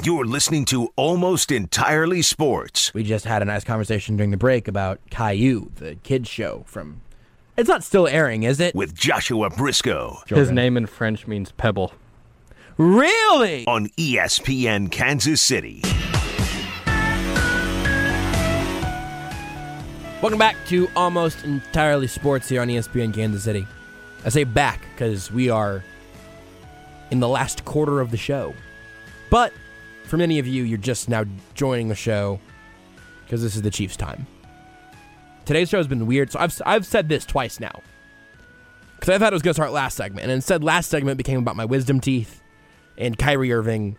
You're listening to Almost Entirely Sports. We just had a nice conversation during the break about Caillou, the kids show from... It's not still airing, is it? With Joshua Briscoe. His name in French means pebble. Really? On ESPN Kansas City. Welcome back to Almost Entirely Sports here on ESPN Kansas City. I say back because we are in the last quarter of the show. But for many of you, you're just now joining the show because this is the Chiefs' time. Today's show has been weird, so I've said this twice now. Because I thought it was going to start last segment, and instead last segment became about my wisdom teeth and Kyrie Irving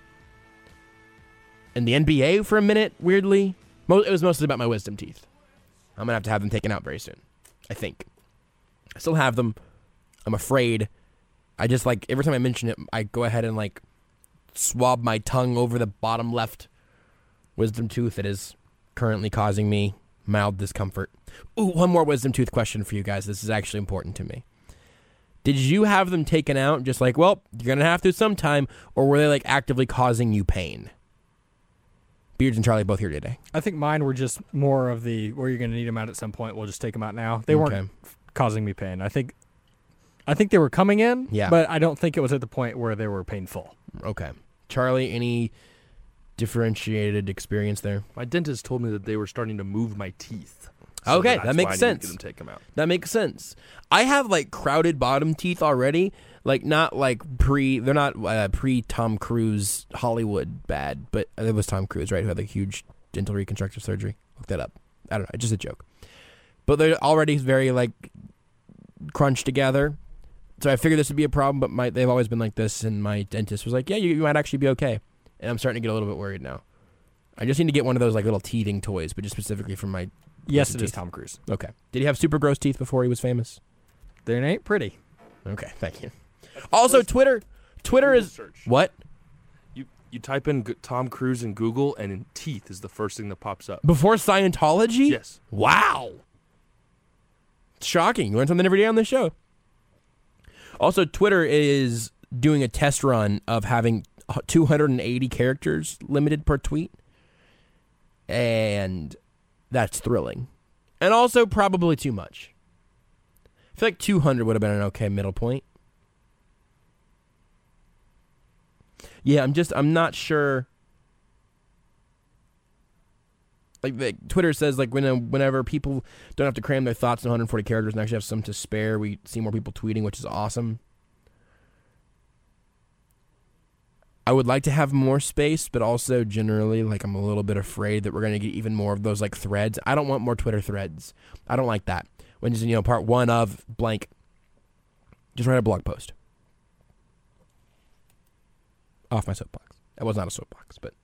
and the NBA for a minute, weirdly. It was mostly about my wisdom teeth. I'm going to have them taken out very soon, I think. I still have them. I'm afraid. I just, every time I mention it, I go ahead and, swab my tongue over the bottom left wisdom tooth that is currently causing me mild discomfort. Ooh, one more wisdom tooth question for you guys. This is actually important to me. Did you have them taken out just you're going to have to sometime, or were they, actively causing you pain? Beards and Charlie both here today. I think mine were just more of the, where you're going to need them out at some point, we'll just take them out now. They weren't causing me pain. I think they were coming in, but I don't think it was at the point where they were painful. Okay. Charlie, any differentiated experience there? My dentist told me that they were starting to move my teeth. So okay, that makes sense. Get them take them out. That makes sense. I have crowded bottom teeth already. Not they're not pre-Tom Cruise Hollywood bad, but it was Tom Cruise, right, who had the huge dental reconstructive surgery. Look that up. I don't know, just a joke. But they're already very crunched together. So I figured this would be a problem, but they've always been like this, and my dentist was like, yeah, you might actually be okay. And I'm starting to get a little bit worried now. I just need to get one of those little teething toys, but just specifically for my Yes, it is Tom Cruise. Okay. Did he have super gross teeth before he was famous? They ain't pretty. Okay, thank you. Also, Twitter is... Search. What? You type in Tom Cruise in Google, and in teeth is the first thing that pops up. Before Scientology? Yes. Wow. It's shocking. You learn something every day on this show. Also, Twitter is doing a test run of having 280 characters limited per tweet. And that's thrilling. And also probably too much. I feel like 200 would have been an okay middle point. Yeah, I'm not sure. Twitter says whenever people don't have to cram their thoughts in 140 characters and actually have some to spare, we see more people tweeting, which is awesome. I would like to have more space, but also generally, I'm a little bit afraid that we're going to get even more of those threads. I don't want more Twitter threads. I don't like that. When just part one of blank, just write a blog post. Off my soapbox. That was not a soapbox, but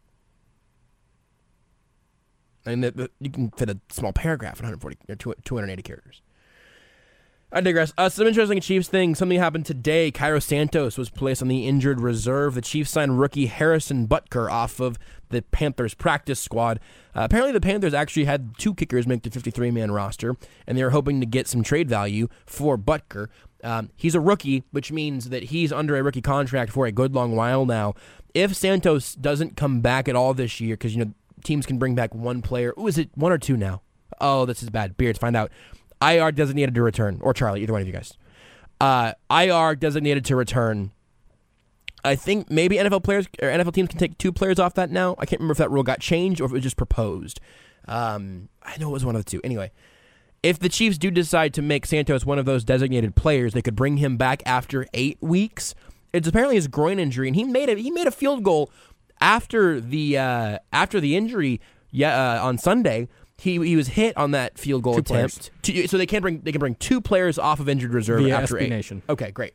you can fit a small paragraph in 140 or 280 characters. I digress. Some interesting Chiefs thing. Something happened today. Cairo Santos was placed on the injured reserve. The Chiefs signed rookie Harrison Butker off of the Panthers practice squad. Apparently the Panthers actually had two kickers make the 53-man roster, and they were hoping to get some trade value for Butker. He's a rookie, which means that he's under a rookie contract for a good long while now. If Santos doesn't come back at all this year, because teams can bring back one player. Ooh, is it one or two now? Oh, this is bad. Beards, find out. IR designated to return, or Charlie, either one of you guys. IR designated to return. I think maybe NFL players or NFL teams can take two players off that now. I can't remember if that rule got changed or if it was just proposed. I know it was one of the two. Anyway, if the Chiefs do decide to make Santos one of those designated players, they could bring him back after 8 weeks. It's apparently his groin injury, and he made a field goal after the injury. On Sunday. He was hit on that field goal attempt. So they can bring two players off of injured reserve via after SB 8. Nation. Okay, great.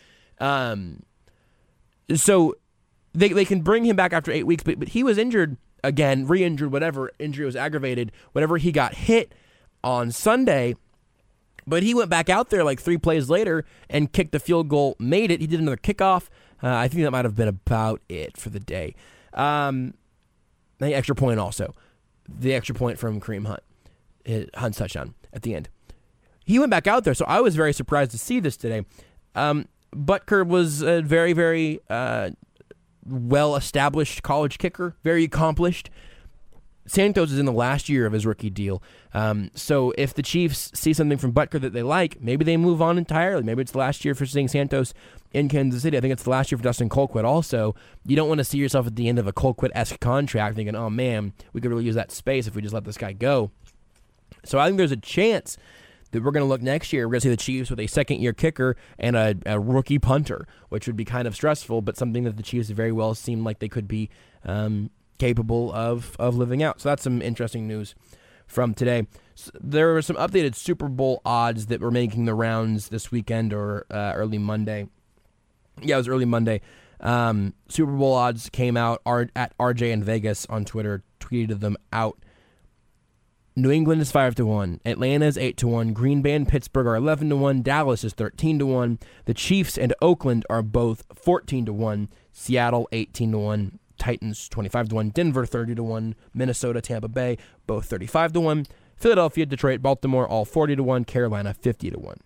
So they can bring him back after 8 weeks, but he was injured again, re-injured, whatever injury was aggravated whenever he got hit on Sunday. But he went back out there 3 plays later and kicked the field goal, made it. He did another kickoff. I think that might have been about it for the day. The extra point also. The extra point from Kareem Hunt. Hunt's touchdown at the end. He went back out there, so I was very surprised to see this today. Butker was very, very well-established college kicker, very accomplished. Santos is in the last year of his rookie deal. So if the Chiefs see something from Butker that they like, maybe they move on entirely. Maybe it's the last year for seeing Santos in Kansas City. I think it's the last year for Dustin Colquitt also. You don't want to see yourself at the end of a Colquitt-esque contract thinking, oh man, we could really use that space if we just let this guy go. So I think there's a chance that we're going to look next year. We're going to see the Chiefs with a second-year kicker and a rookie punter, which would be kind of stressful, but something that the Chiefs very well seem like they could be capable of living out. So that's some interesting news from today. So there were some updated Super Bowl odds that were making the rounds this weekend or early Monday. Yeah, it was early Monday. Super Bowl odds came out at RJ in Vegas on Twitter, tweeted them out. New England is 5-1. Atlanta is 8-1. Green Bay and Pittsburgh are 11-1. Dallas is 13-1. The Chiefs and Oakland are both 14-1. Seattle 18-1. Titans 25-1. Denver 30-1. Minnesota, Tampa Bay both 35-1. Philadelphia, Detroit, Baltimore all 40-1. Carolina 50-1.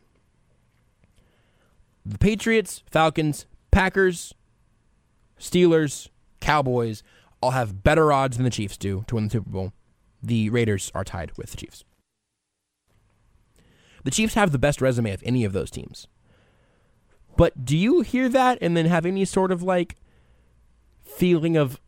The Patriots, Falcons, Packers, Steelers, Cowboys all have better odds than the Chiefs do to win the Super Bowl. The Raiders are tied with the Chiefs. The Chiefs have the best resume of any of those teams. But do you hear that and then have any sort of feeling of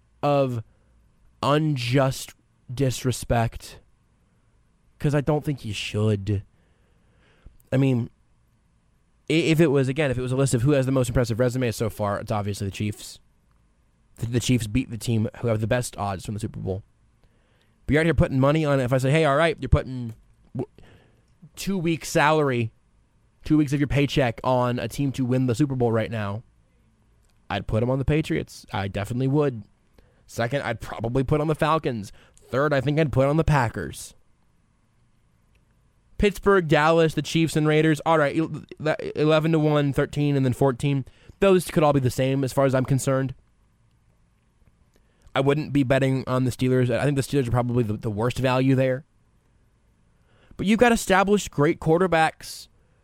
unjust disrespect? Because I don't think you should. I mean, if it was a list of who has the most impressive resume so far, it's obviously the Chiefs. The Chiefs beat the team who have the best odds from the Super Bowl. But you're out here putting money on it. If I say, hey, all right, you're putting 2 weeks' salary, 2 weeks of your paycheck on a team to win the Super Bowl right now, I'd put them on the Patriots. I definitely would. Second, I'd probably put on the Falcons. Third, I think I'd put on the Packers. Pittsburgh, Dallas, the Chiefs, and Raiders. All right, 11-1, 13, and then 14. Those could all be the same as far as I'm concerned. I wouldn't be betting on the Steelers. I think the Steelers are probably the worst value there. But you've got established great quarterbacks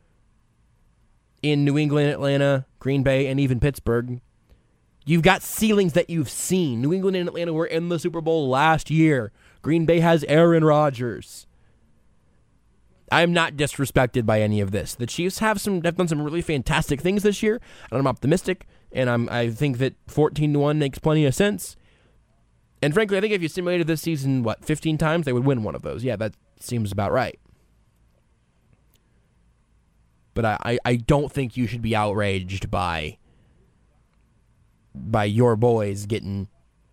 in New England, Atlanta, Green Bay, and even Pittsburgh. You've got ceilings that you've seen. New England and Atlanta were in the Super Bowl last year. Green Bay has Aaron Rodgers. I'm not disrespected by any of this. The Chiefs have done some really fantastic things this year, and I'm optimistic, and I think that 14-1 makes plenty of sense. And frankly, I think if you simulated this season, 15 times, they would win one of those. Yeah, that seems about right. But I don't think you should be outraged by your boys getting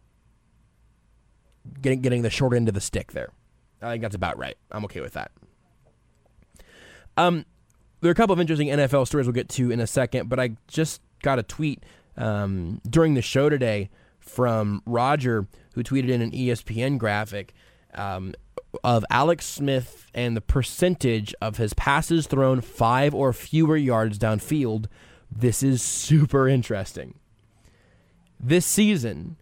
the short end of the stick there. I think that's about right. I'm okay with that. There are a couple of interesting NFL stories we'll get to in a second, but I just got a tweet during the show today from Roger, who tweeted in an ESPN graphic of Alex Smith and the percentage of his passes thrown 5 or fewer yards downfield. This is super interesting. This season,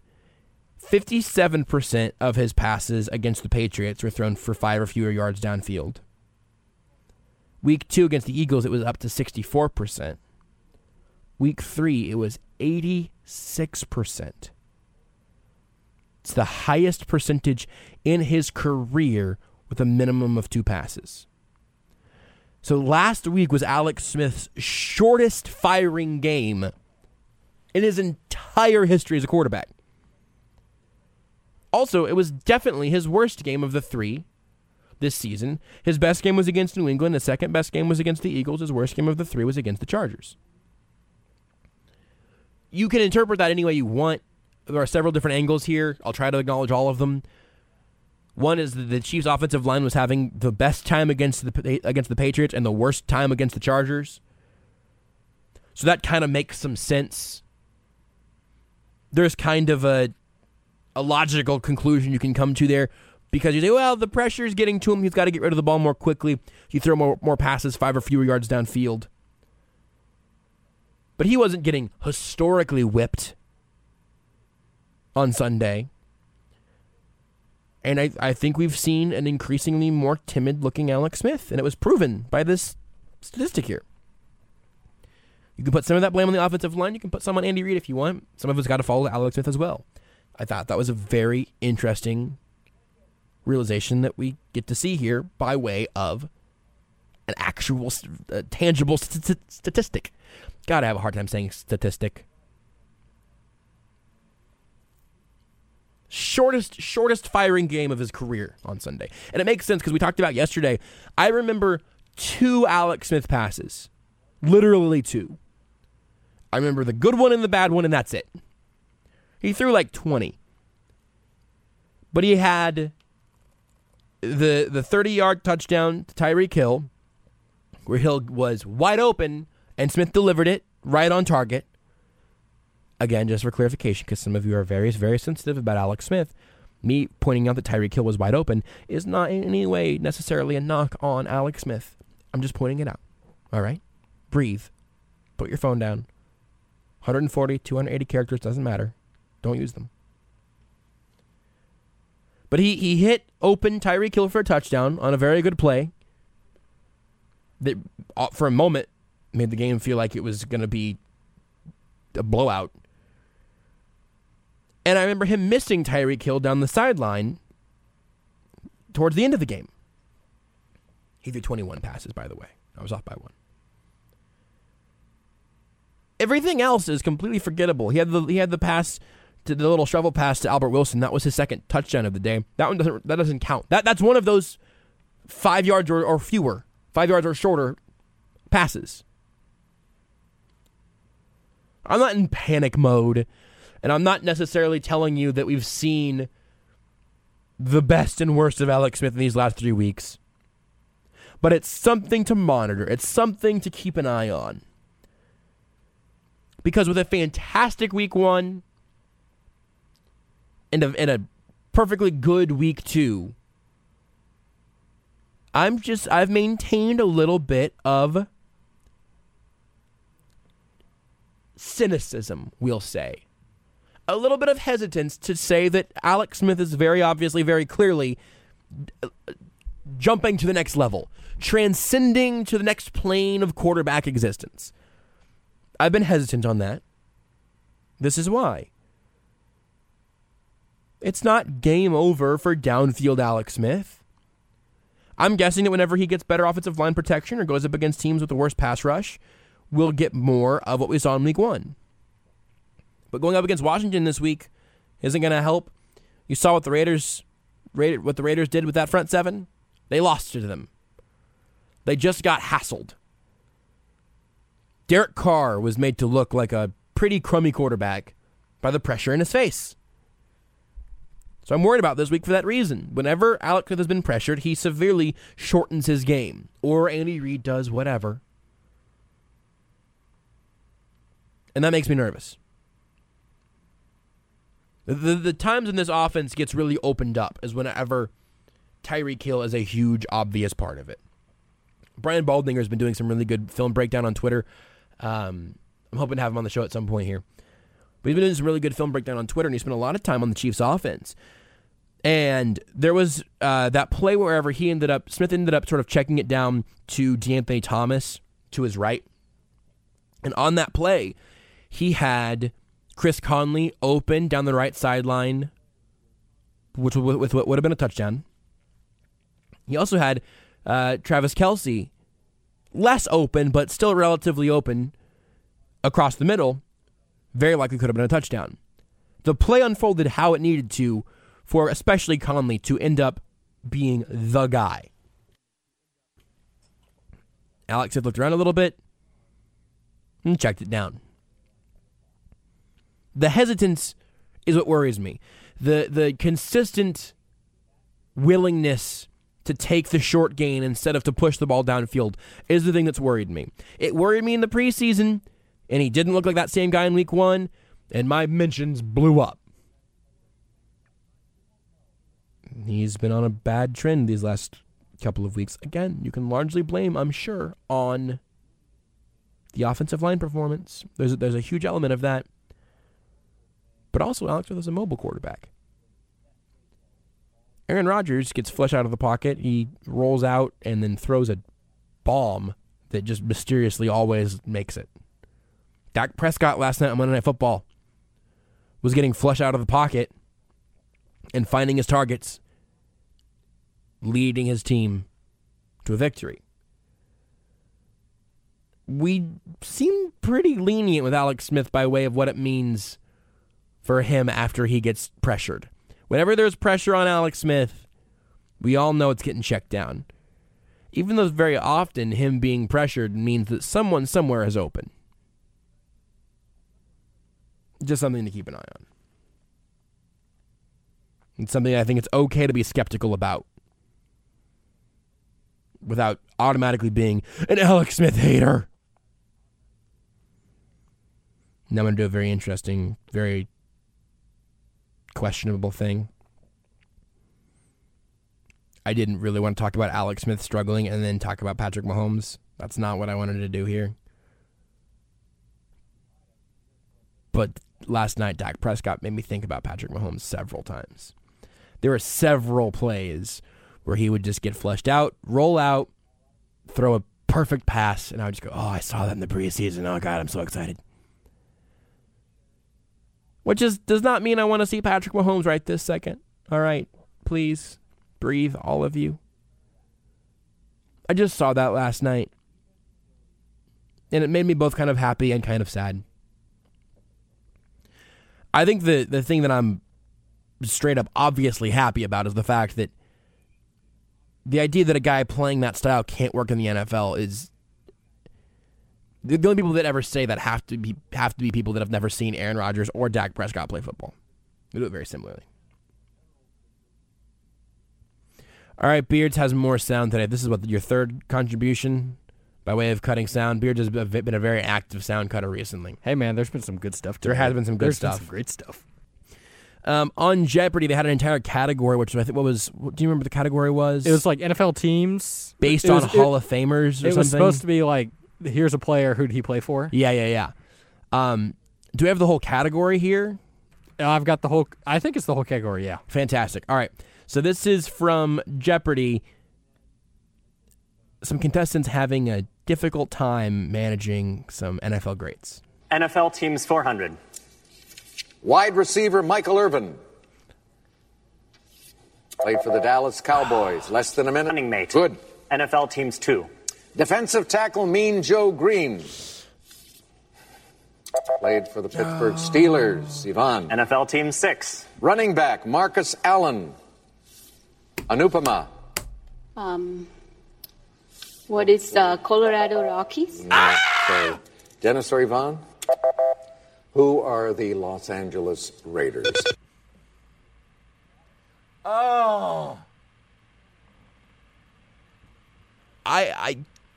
57% of his passes against the Patriots were thrown for 5 or fewer yards downfield. Week 2 against the Eagles, it was up to 64%. Week 3, it was 86%. It's the highest percentage in his career with a minimum of 2 passes. So last week was Alex Smith's shortest firing game in his entire history as a quarterback. Also, it was definitely his worst game of the 3 this season. His best game was against New England. His second best game was against the Eagles. His worst game of the 3 was against the Chargers. You can interpret that any way you want. There are several different angles here. I'll try to acknowledge all of them. One is that the Chiefs' offensive line was having the best time against the Patriots and the worst time against the Chargers. So that kind of makes some sense. There's kind of a logical conclusion you can come to there, because you say, well, the pressure's getting to him. He's got to get rid of the ball more quickly. You throw more passes 5 or fewer yards downfield. But he wasn't getting historically whipped on Sunday. And I think we've seen an increasingly more timid-looking Alex Smith, and it was proven by this statistic here. You can put some of that blame on the offensive line. You can put some on Andy Reid if you want. Some of it's got to fall to Alex Smith as well. I thought that was a very interesting realization that we get to see here by way of an actual tangible statistic. God, I have a hard time saying statistic. Shortest firing game of his career on Sunday. And it makes sense because we talked about yesterday. I remember 2 Alex Smith passes. Literally 2. I remember the good one and the bad one, and that's it. He threw like 20. But he had the 30-yard touchdown to Tyreek Hill, where Hill was wide open, and Smith delivered it right on target. Again, just for clarification, because some of you are very, very sensitive about Alex Smith, me pointing out that Tyreek Hill was wide open is not in any way necessarily a knock on Alex Smith. I'm just pointing it out. All right? Breathe. Put your phone down. 140, 280 characters, doesn't matter. Don't use them. But he hit open Tyreek Hill for a touchdown on a very good play that, for a moment, made the game feel like it was going to be a blowout. And I remember him missing Tyreek Hill down the sideline towards the end of the game. He threw 21 passes, by the way. I was off by 1. Everything else is completely forgettable. He had the pass to the little shovel pass to Albert Wilson. That was his second touchdown of the day. That doesn't count. That's one of those 5 yards or fewer, 5 yards or shorter passes. I'm not in panic mode, and I'm not necessarily telling you that we've seen the best and worst of Alex Smith in these last 3 weeks. But it's something to monitor. It's something to keep an eye on. Because with a fantastic week 1 and a perfectly good week 2, I've maintained a little bit of cynicism, we'll say. A little bit of hesitance to say that Alex Smith is very obviously, very clearly jumping to the next level, transcending to the next plane of quarterback existence. I've been hesitant on that. This is why. It's not game over for downfield Alex Smith. I'm guessing that whenever he gets better offensive line protection or goes up against teams with the worst pass rush, we'll get more of what we saw in week 1. But going up against Washington this week isn't going to help. You saw what the Raiders did with that front 7. They lost to them. They just got hassled. Derek Carr was made to look like a pretty crummy quarterback by the pressure in his face. So I'm worried about this week for that reason. Whenever Alex Smith has been pressured, he severely shortens his game. Or Andy Reid does whatever. And that makes me nervous. The times when this offense gets really opened up is whenever Tyreek Hill is a huge, obvious part of it. Brian Baldinger has been doing some really good film breakdown on Twitter. I'm hoping to have him on the show at some point here. But he's been doing some really good film breakdown on Twitter, and he spent a lot of time on the Chiefs' offense. And there was that play wherever Smith ended up sort of checking it down to D'Anthony Thomas to his right. And on that play, he had Chris Conley open down the right sideline, which with what would have been a touchdown. He also had Travis Kelce less open, but still relatively open across the middle. Very likely could have been a touchdown. The play unfolded how it needed to for especially Conley to end up being the guy. Alex had looked around a little bit and checked it down. The hesitance is what worries me. The consistent willingness to take the short gain instead of to push the ball downfield is the thing that's worried me. It worried me in the preseason, and he didn't look like that same guy in week 1, and my mentions blew up. He's been on a bad trend these last couple of weeks. Again, you can largely blame, I'm sure, on the offensive line performance. There's a huge element of that. But also, Alex Smith is a mobile quarterback. Aaron Rodgers gets flushed out of the pocket. He rolls out and then throws a bomb that just mysteriously always makes it. Dak Prescott last night on Monday Night Football was getting flush out of the pocket and finding his targets, leading his team to a victory. We seem pretty lenient with Alex Smith by way of what it means for him after he gets pressured. Whenever there's pressure on Alex Smith, we all know it's getting checked down. Even though very often him being pressured means that someone somewhere is open. Just something to keep an eye on. It's something I think it's okay to be skeptical about without automatically being an Alex Smith hater. Now I'm going to do a very interesting, very questionable thing. I didn't really want to talk about Alex Smith struggling and then talk about Patrick Mahomes. That's not what I wanted to do here. But last night, Dak Prescott made me think about Patrick Mahomes several times. There were several plays where he would just get flushed out, roll out, throw a perfect pass, and I would just go, oh, I saw that in the preseason. Oh, God, I'm so excited. Which does not mean I want to see Patrick Mahomes right this second. All right, please breathe, all of you. I just saw that last night. And it made me both kind of happy and kind of sad. I think the thing that I'm straight up obviously happy about is the fact that the idea that a guy playing that style can't work in the NFL is... The only people that ever say that have to be people that have never seen Aaron Rodgers or Dak Prescott play football. They do it very similarly. All right, Beards has more sound today. This is your third contribution by way of cutting sound. Beards has been a very active sound cutter recently. Hey, man, there's been some good stuff today. There has been some good stuff. There's been some great stuff. On Jeopardy, they had an entire category, which I think do you remember what the category was? It was like NFL teams. Based on Hall of Famers or something? It was supposed to be like, here's a player, who did he play for? Yeah. Do we have the whole category here? I've got the whole, I think it's the whole category, yeah. Fantastic. All right. So this is from Jeopardy. Some contestants having a difficult time managing some NFL greats. NFL teams 400. Wide receiver Michael Irvin. Played for the Dallas Cowboys. Less than a minute. Running mate. Good. NFL teams 2. Defensive tackle Mean Joe Green. Played for the Pittsburgh Steelers. Yvonne. NFL team 6. Running back Marcus Allen. Anupama. What is the Colorado Rockies? Sorry. Dennis or Yvonne? Who are the Los Angeles Raiders? Oh. I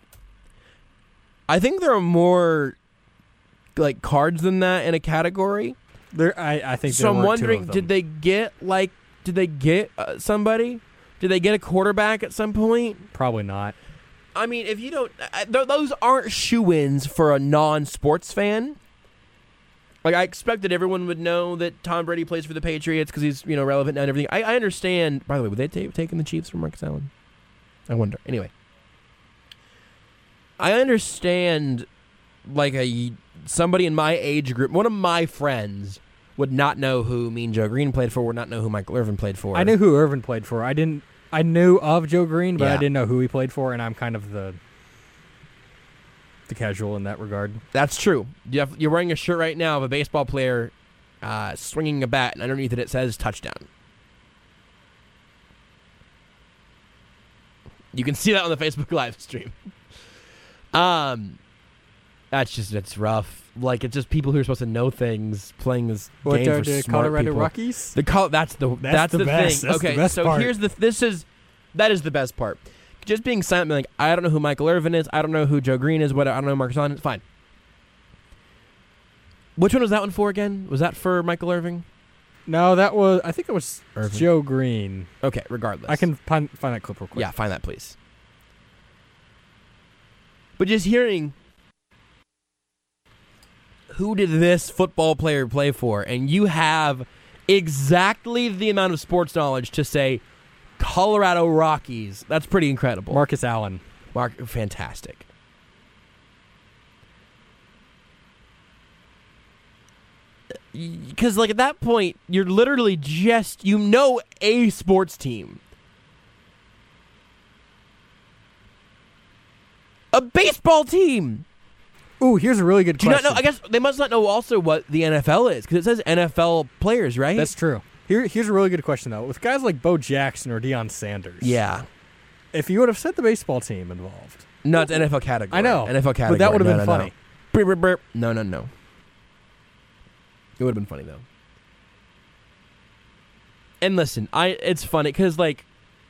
think there are more like cards than that in a category. I think. So I'm wondering, did they get somebody? Did they get a quarterback at some point? Probably not. I mean, if you don't, those aren't shoo-ins for a non-sports fan. Like, I expected everyone would know that Tom Brady plays for the Patriots because he's, relevant now and everything. I understand. By the way, would they taken the Chiefs from Marcus Allen? I wonder. Anyway. I understand, like, somebody in my age group, one of my friends would not know who Mean Joe Green played for, would not know who Michael Irvin played for. I knew who Irvin played for. I knew of Joe Green, but I didn't know who he played for, and I'm kind of the casual in that regard. That's true. You're wearing a shirt right now of a baseball player swinging a bat, and underneath it says touchdown. You can see that on the Facebook live stream. That's rough. Like, it's just people who are supposed to know things playing this game for the smart Colorado people. Rockies? That's the best. thing. That's okay, the best so part. That is the best part. Just being silent, being like, I don't know who Michael Irvin is. I don't know who Joe Green is. I don't know who Marcus Allen is. Fine. Which one was that one for again? Was that for Michael Irvin? No, I think it was Irvin. Joe Green. Okay, regardless. I can find that clip real quick. Yeah, find that, please. But just hearing, who did this football player play for? And you have exactly the amount of sports knowledge to say Colorado Rockies. That's pretty incredible. Marcus Allen. Fantastic. Because, like, at that point, you're literally just, a sports team. A baseball team. Ooh, here's a really good question. Do you not know? I guess they must not know also what the NFL is, because it says NFL players, right? That's true. Here's a really good question, though. With guys like Bo Jackson or Deion Sanders. Yeah. If you would have said the baseball team involved. No, it's NFL category. I know. NFL category. But that would have been funny. No. No. It would have been funny, though. And listen, it's funny, because, like,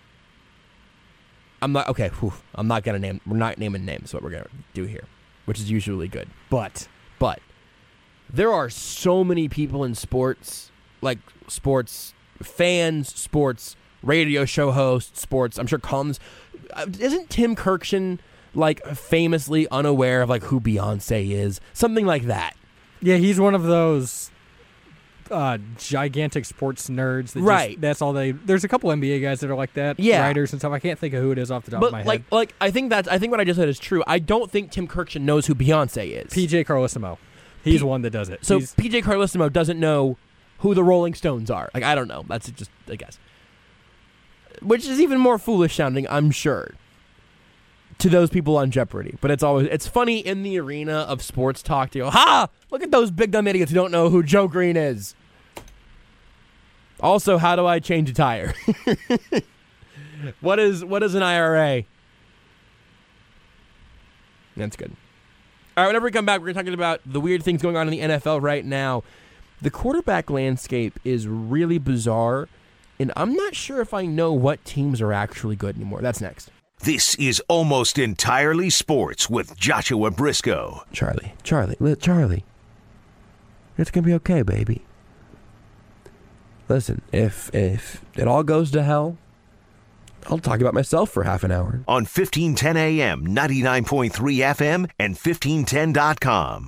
I'm not going to name, we're not naming names, what we're going to do here, which is usually good. But there are so many people in sports, like sports fans, sports radio show hosts, sports, I'm sure columns. Isn't Tim Kirkshin, like, famously unaware of, like, who Beyonce is? Something like that. Yeah, he's one of those gigantic sports nerds. That right. That's all they. There's a couple NBA guys that are like that. Yeah. Writers and stuff. I can't think of who it is off the top of my head. Like I think what I just said is true. I don't think Tim Kirkshin knows who Beyonce is. PJ Carlesimo. He's one that does it. So PJ Carlesimo doesn't know who the Rolling Stones are. Like, I don't know. That's just a guess. Which is even more foolish sounding, I'm sure, to those people on Jeopardy. But it's funny in the arena of sports talk to go, ha! Look at those big dumb idiots who don't know who Joe Green is. Also, how do I change a tire? What is an IRA? That's good. All right, whenever we come back, we're going to talk about the weird things going on in the NFL right now. The quarterback landscape is really bizarre, and I'm not sure if I know what teams are actually good anymore. That's next. This is Almost Entirely Sports with Joshua Briscoe. Charlie. It's going to be okay, baby. Listen, if it all goes to hell, I'll talk about myself for half an hour. On 1510 AM, 99.3 FM, and 1510.com.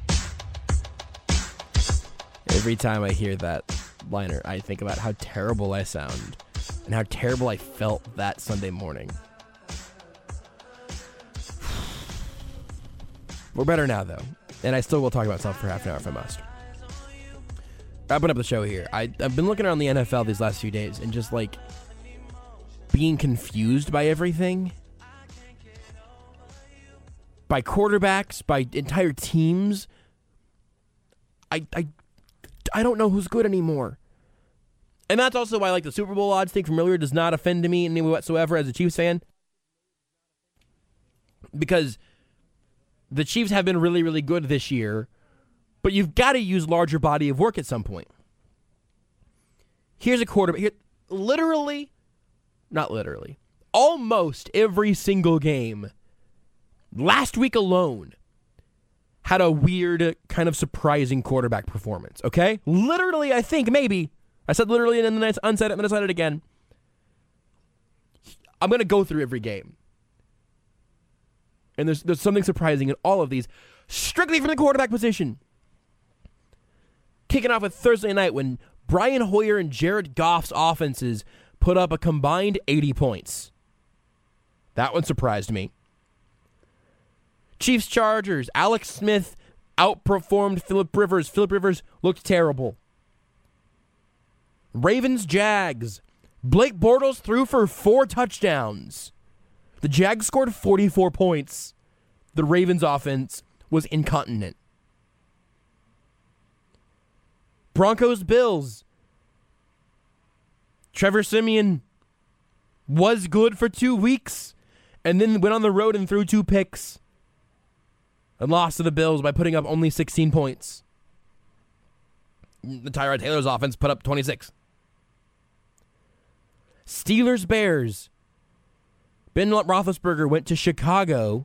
Every time I hear that liner, I think about how terrible I sound and how terrible I felt that Sunday morning. We're better now, though, and I still will talk about myself for half an hour if I must. Wrapping up the show here. I've been looking around the NFL these last few days and just, like, being confused by everything. By quarterbacks, by entire teams. I don't know who's good anymore. And that's also why, like, the Super Bowl odds thing from earlier does not offend me in any way whatsoever as a Chiefs fan. Because the Chiefs have been really, really good this year, but you've got to use larger body of work at some point. Here's a quarterback. Almost every single game last week alone had a weird, kind of surprising quarterback performance, okay? Literally, I think, maybe. I said literally and then I unsaid it and then I said it again. I'm going to go through every game. And there's something surprising in all of these, strictly from the quarterback position. Kicking off with Thursday night when Brian Hoyer and Jared Goff's offenses put up a combined 80 points. That one surprised me. Chiefs-Chargers. Alex Smith outperformed Phillip Rivers. Phillip Rivers looked terrible. Ravens-Jags. Blake Bortles threw for 4 touchdowns. The Jags scored 44 points. The Ravens offense was incontinent. Broncos-Bills. Trevor Siemian was good for 2 weeks and then went on the road and threw 2 picks and lost to the Bills by putting up only 16 points. The Tyrod Taylor's offense put up 26. Steelers-Bears. Ben Roethlisberger went to Chicago,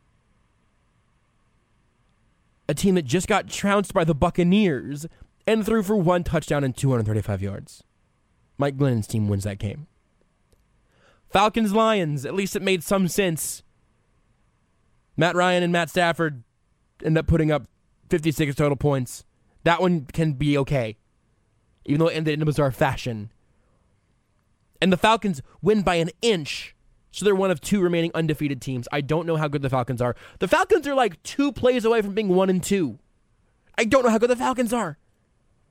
a team that just got trounced by the Buccaneers, and threw for 1 touchdown and 235 yards. Mike Glennon's team wins that game. Falcons-Lions, at least it made some sense. Matt Ryan and Matt Stafford end up putting up 56 total points. That one can be okay, even though it ended in a bizarre fashion. And the Falcons win by an inch, so they're one of 2 remaining undefeated teams. I don't know how good the Falcons are. The Falcons are like 2 plays away from being 1-2. I don't know how good the Falcons are.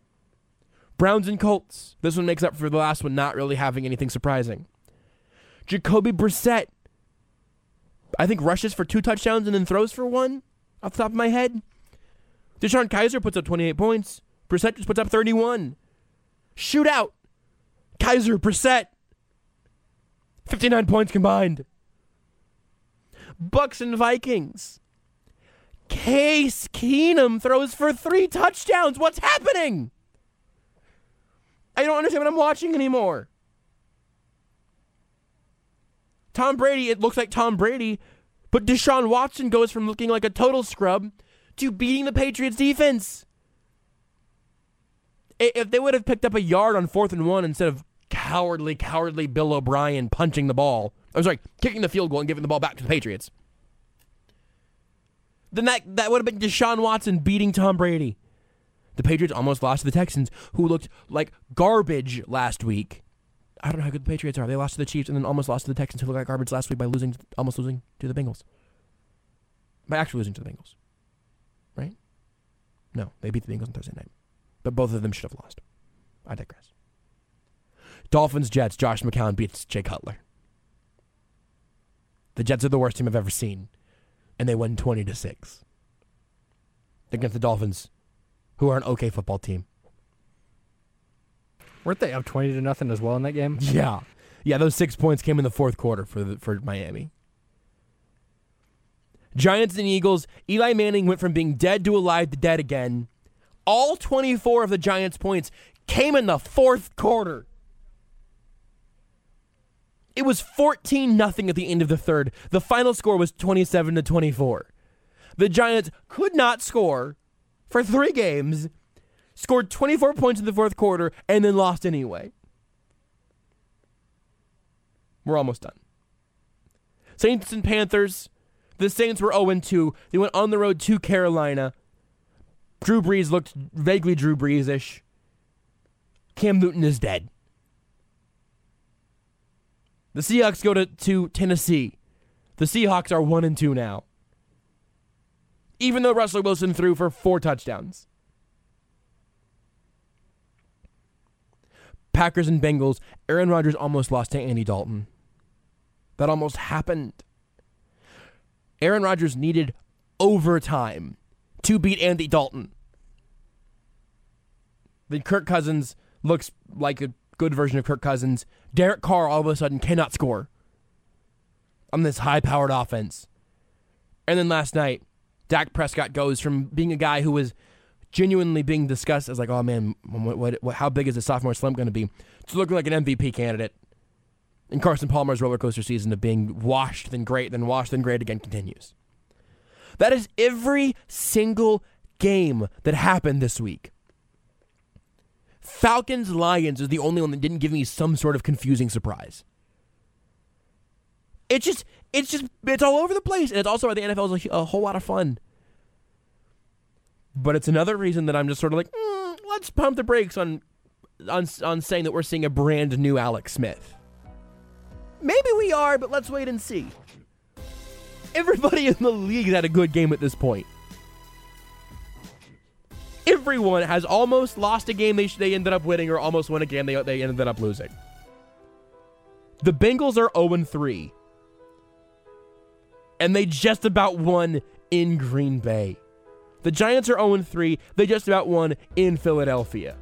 Browns and Colts. This one makes up for the last one not really having anything surprising. Jacoby Brissett, I think rushes for 2 touchdowns and then throws for 1 off the top of my head. DeShone Kizer puts up 28 points. Brissett just puts up 31. Shootout. Kizer, Brissett. 59 points combined. Bucks and Vikings. Case Keenum throws for 3 touchdowns. What's happening? I don't understand what I'm watching anymore. Tom Brady, it looks like Tom Brady, but Deshaun Watson goes from looking like a total scrub to beating the Patriots defense. If they would have picked up a yard on 4th and 1 instead of cowardly Bill O'Brien punching the ball, kicking the field goal and giving the ball back to the Patriots, then that would have been Deshaun Watson beating Tom Brady. The Patriots almost lost to the Texans, who looked like garbage last week. I don't know how good the Patriots are. They lost to the Chiefs and then almost lost to the Texans, who looked like garbage last week by almost losing to the Bengals. By actually losing to the Bengals. Right? No, they beat the Bengals on Thursday night. But both of them should have lost. I digress. Dolphins, Jets. Josh McCown beats Jay Cutler. The Jets are the worst team I've ever seen. And they won 20-6. Against the Dolphins, who are an okay football team. Weren't they up 20-0 as well in that game? Yeah. Yeah, those 6 points came in the fourth quarter for Miami. Giants and Eagles. Eli Manning went from being dead to alive to dead again. All 24 of the Giants' points came in the fourth quarter. It was 14-0 at the end of the third. The final score was 27-24. The Giants could not score for 3 games, scored 24 points in the fourth quarter, and then lost anyway. We're almost done. Saints and Panthers. The Saints were 0-2. They went on the road to Carolina. Drew Brees looked vaguely Drew Brees-ish. Cam Newton is dead. The Seahawks go to Tennessee. The Seahawks are 1-2 now. Even though Russell Wilson threw for 4 touchdowns. Packers and Bengals. Aaron Rodgers almost lost to Andy Dalton. That almost happened. Aaron Rodgers needed overtime to beat Andy Dalton. Then Kirk Cousins looks like a good version of Kirk Cousins. Derek Carr all of a sudden cannot score on this high-powered offense. And then last night, Dak Prescott goes from being a guy who was genuinely being discussed as like, oh man, how big is the sophomore slump going to be, to looking like an MVP candidate. And Carson Palmer's roller coaster season of being washed, then great, then washed, then great again continues. That is every single game that happened this week. Falcons-Lions is the only one that didn't give me some sort of confusing surprise. It's all over the place, and it's also why the NFL is a whole lot of fun. But it's another reason that I'm just sort of like, let's pump the brakes on saying that we're seeing a brand new Alex Smith. Maybe we are, but let's wait and see. Everybody in the league had a good game at this point. Everyone has almost lost a game they ended up winning, or almost won a game they ended up losing. The Bengals are 0-3. And they just about won in Green Bay. The Giants are 0-3. They just about won in Philadelphia.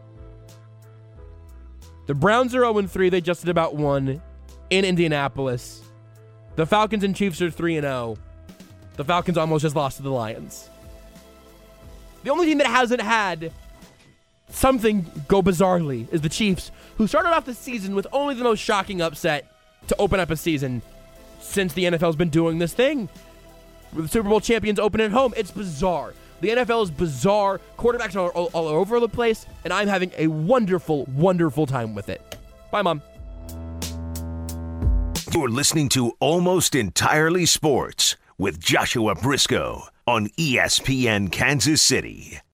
The Browns are 0-3. They just about won in Indianapolis. The Falcons and Chiefs are 3-0. The Falcons almost just lost to the Lions. The only team that hasn't had something go bizarrely is the Chiefs, who started off the season with only the most shocking upset to open up a season since the NFL's been doing this thing. The Super Bowl champions open at home. It's bizarre. The NFL is bizarre. Quarterbacks are all over the place, and I'm having a wonderful, wonderful time with it. Bye, Mom. You're listening to Almost Entirely Sports with Joshua Briscoe on ESPN Kansas City.